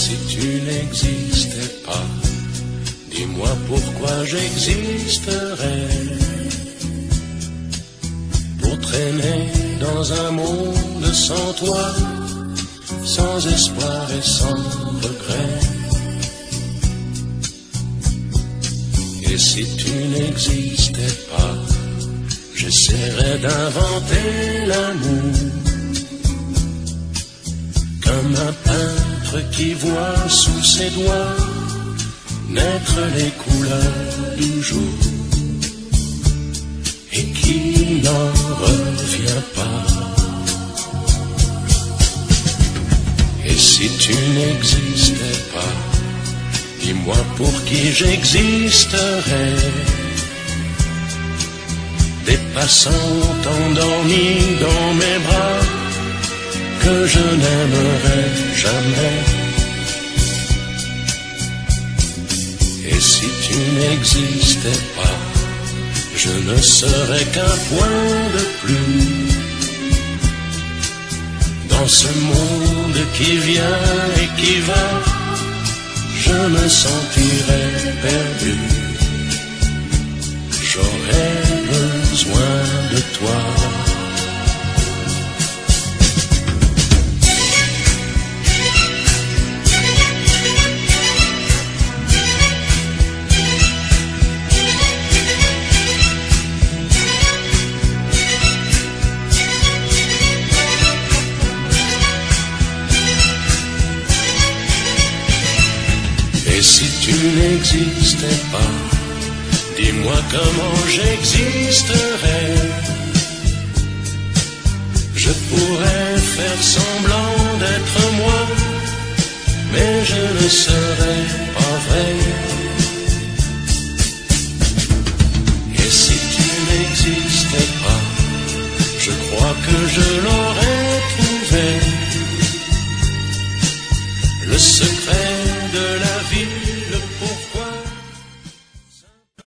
si tu n'existais pas, dis-moi pourquoi j'existerais. Pour traîner dans un monde sans toi, sans espoir et sans regret. Et si tu n'existais pas, j'essaierais d'inventer l'amour, comme un peintre qui voit sous ses doigts naître les couleurs du jour et qui n'en revient pas. Et si tu n'existais pas, dis-moi pour qui j'existerais. Des passants endormis dans mes bras que je n'aimerais jamais. Et si tu n'existais pas, je ne serais qu'un point de plus dans ce monde qui vient et qui va. Je me sentirais perdu. J'aurais besoin de toi. Et si tu n'existais pas, dis-moi comment j'existerais. Je pourrais faire semblant d'être moi, mais je ne serais pas vrai. Et si tu n'existais pas, je crois que je l'aurais trouvé. Le secret